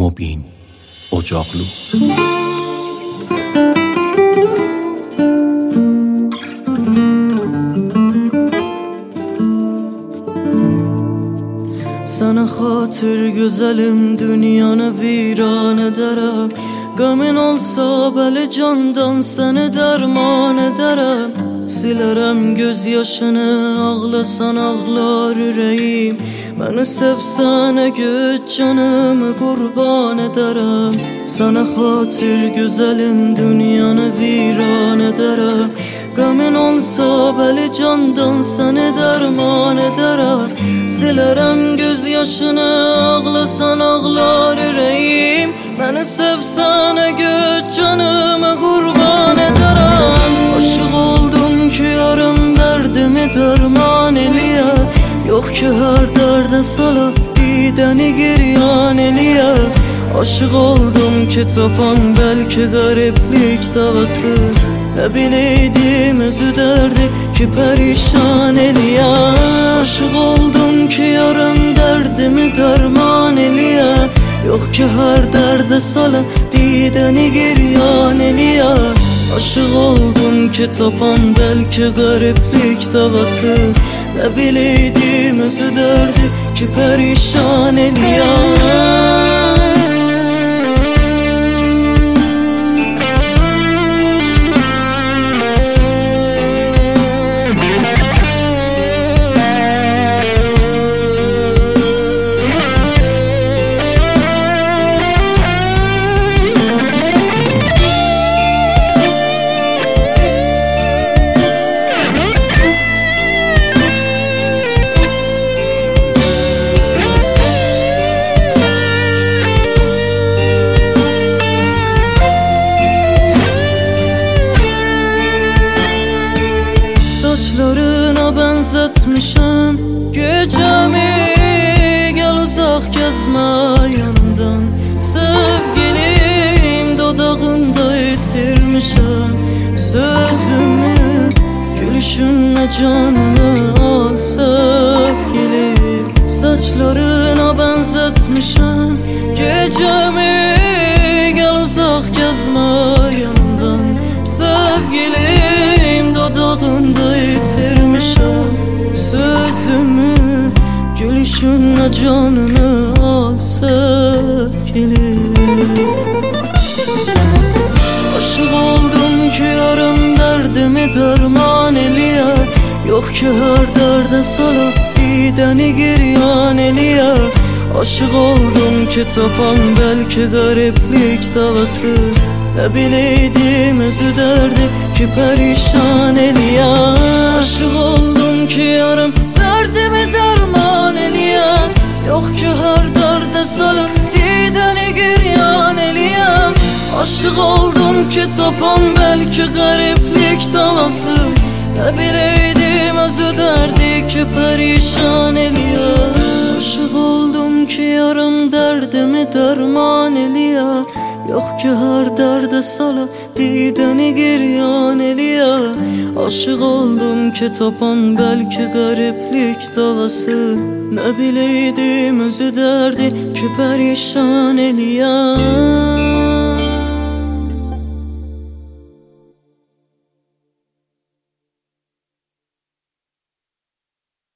مبین Ocaqlı. Sana xatir güzelim dünyanı viran ederim. Qəmin olsa bəli candan səni dərman edərəm. Silərəm göz yaşını, ağlasan ağlar ürəyim. Məni sevsən əgər canımı qurban edərəm. Sana xatir güzelim dünyanı viran edərəm. Qəmin olsa bəli candan səni dərman edərəm. Silərəm göz yaşını, ağlasan ağlar ürəyim. Məni sevsən əgər canımı qurban edərəm. Aşıq oldum ki yarım dərdimi dərman eləyə. Yox ki hər dərdə sala didəni giryan eləyə. Aşıq oldum ki tapan bəlkə qəriblik davası. Nə biləydim özü dərdi ki pərişan eləyə. Aşıq oldum ki yarım dərdimi dərman eləyə. Yox ki hər dərdə sala didəni giryan eləyə. Aşıq oldum ki tapan bəlkə qəriblik davası. Nə biləydim özü dərdi ki pərişan eləyə. Saçlarına benzetmişim gecemi. Gel uzak gezme yanımdan. Sevgilim dodağında yitirmişim. Sözümü gülüşünle canımı al sevgilim. Saçlarına benzetmişim gecemi. Gel uzak gezme yanımdan. Sevgilim dodağında yitirmişim. Sözümü gülüşünle canımı al sevgilim. Aşık oldum ki yarım dərdimi dərman eləyə. Yox ki hər dərdə sala didəni giryan eləyə. Aşık oldum ki tapan bəlkə qəriblik davası. Nə biləydim özü dərdi ki pərişan eləyə. Aşıq oldum ki yarım dərdimi dərman eləyə. Yox ki hər dərdə salım didəni giryan eləyəm. Aşıq oldum ki tapan bəlkə qəriblik davası. Nə biləydim özü dərdi ki pərişan eləyə. Aşıq oldum ki yarım dərdimi dərman eləyə. Yox ki hər dərdə sala didəni giryan eləyə. Aşıq oldum ki tapan bəlkə qəriblik davası. Nə biləydim özü dərdi ki pərişan eləyə.